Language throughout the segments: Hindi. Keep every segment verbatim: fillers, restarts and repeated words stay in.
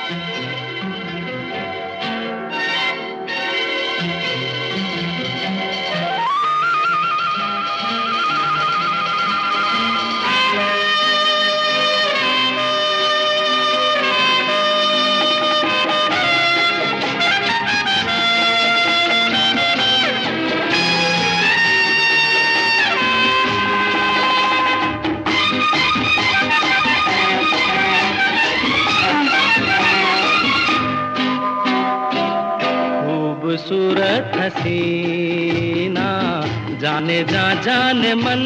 खूबसूरत हसीना जाने जा जाने मन,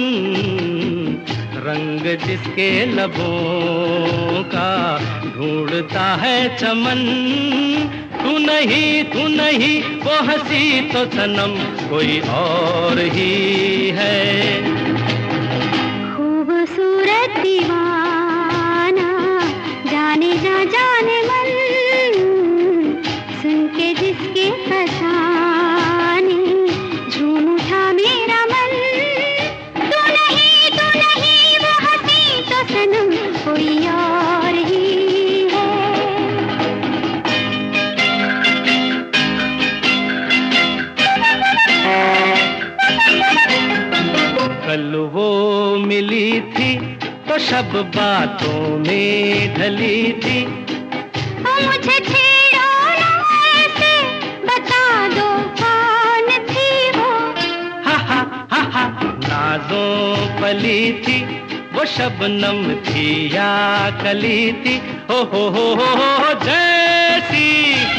रंग जिसके लबों का ढूंढता है चमन। तू नहीं तू नहीं वो हंसी तो सनम कोई और ही है। खूबसूरत दीवाना जाने जा जाने मन, सुन के जिसके फसाने झूम उठा मेरा मन। तू नहीं तू नहीं वो हंसी तो सनम कोई और ही है। कल वो मिली थी तो शब बातों में ढली थी। ओ मुझे छेड़ो ना ऐसे, बता दो कौन थी वो। हा हा हा हा नाज़ों पली थी वो शबनम थी या कली थी। हो हो हो हो हो जैसी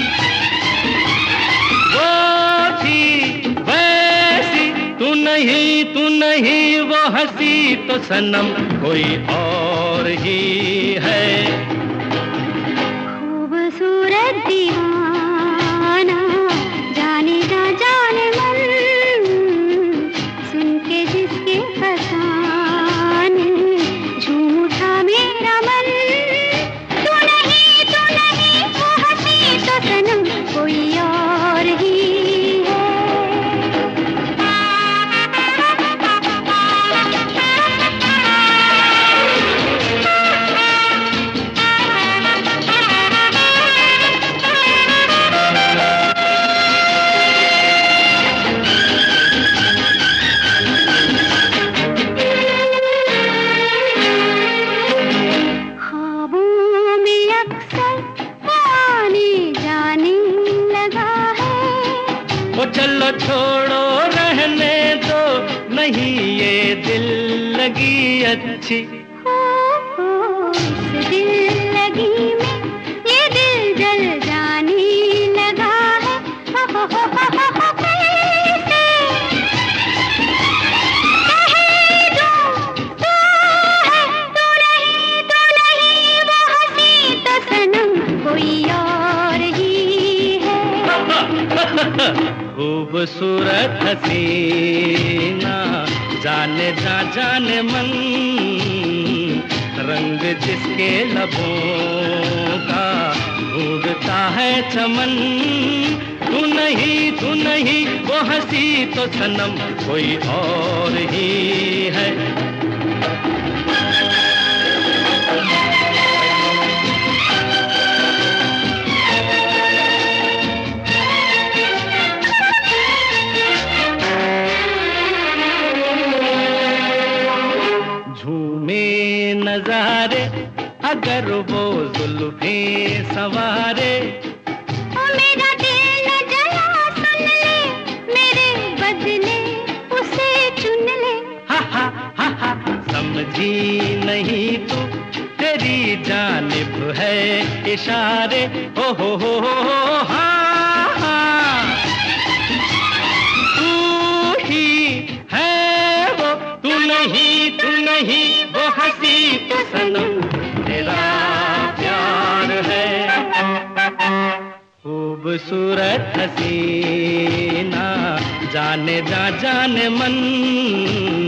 वो थी वैसी। तू नहीं तू नहीं वो हंसी तो सनम कोई और ही है। खूबसूरत दीवाना जाने जा जाने मन, सुन के जिसके फसाने झूम उठा मेरा मन। तू नहीं तू नहीं वो हंसी तो सनम कोई और ही है। चलो छोड़ो रहने दो, नहीं ये दिल लगी अच्छी। हो, हो, इस दिल लगी में ये दिल जल जाने लगा है। हो, हो, हो, हो, हो, हो, कैसे कह दूं तू है तू नहीं तू नहीं वो हंसी तो सनम कोई और ही है। खूबसूरत हसीना जाने जा जाने मन, रंग जिसके लबों का ढूंढता है चमन। तू नहीं तू नहीं वो हंसी तो सनम कोई और ही है। नजारे अगर वो जुल्फे सवारे, ओ मेरा दिल न जला सुन ले, मेरे बदले उसे चुन ले। हा हा हा हा समझी नहीं तू तेरी जानिब है इशारे। हो हो हो हो हाँ हाँ तू ही है वो, तू नहीं तू नहीं वो हंसी तो सनम तेरा प्यार है। खूबसूरत हसीना जाने जा जाने मन,